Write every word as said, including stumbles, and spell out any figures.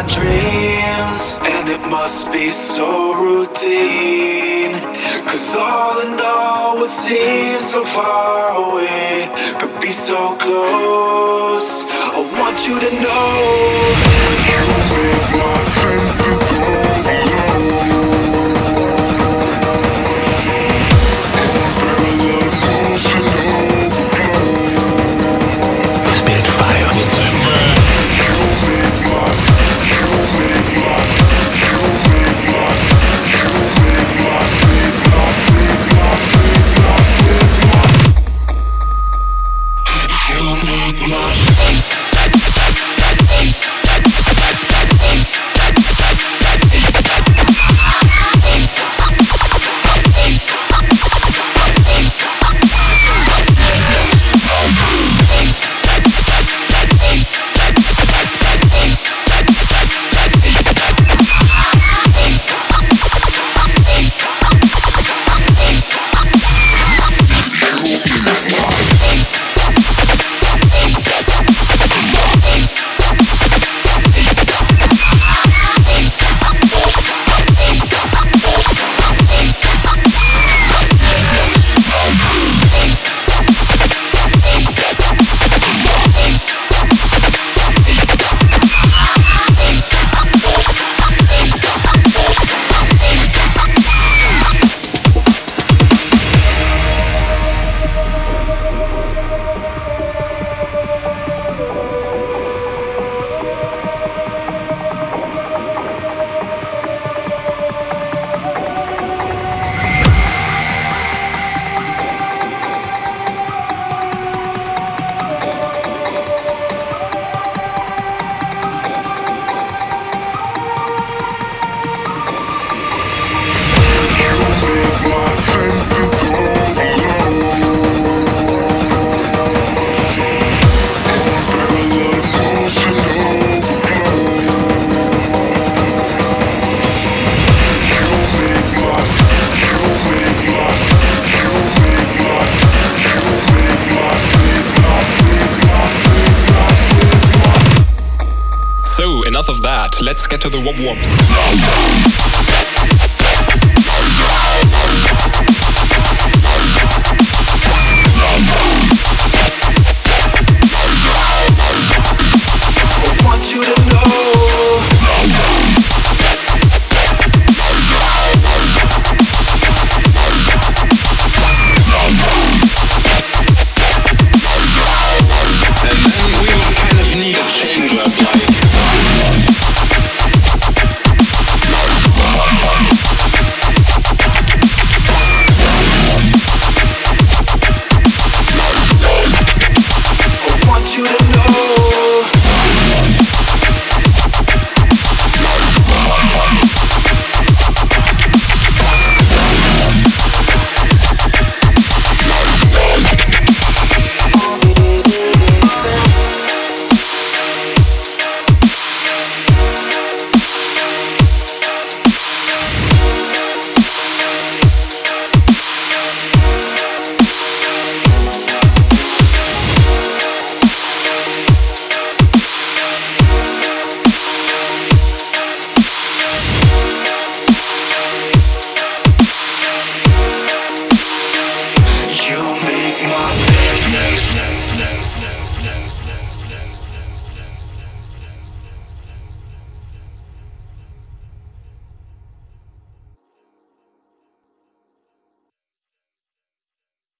dreams, and it must be so routine. Cause all in all, what seems so far away could be so close. I want you to know you make my senses overload. Unparalleled emotion overflow. Spitfire December. You make my, you make my, you make my, you make my sleep, my sleep, my sleep, my sleep, my. You make my. So, enough of that. Let's get to the wop wops. I want you to know. And then we would kind of need a change up, like. I want you to know. You make my business.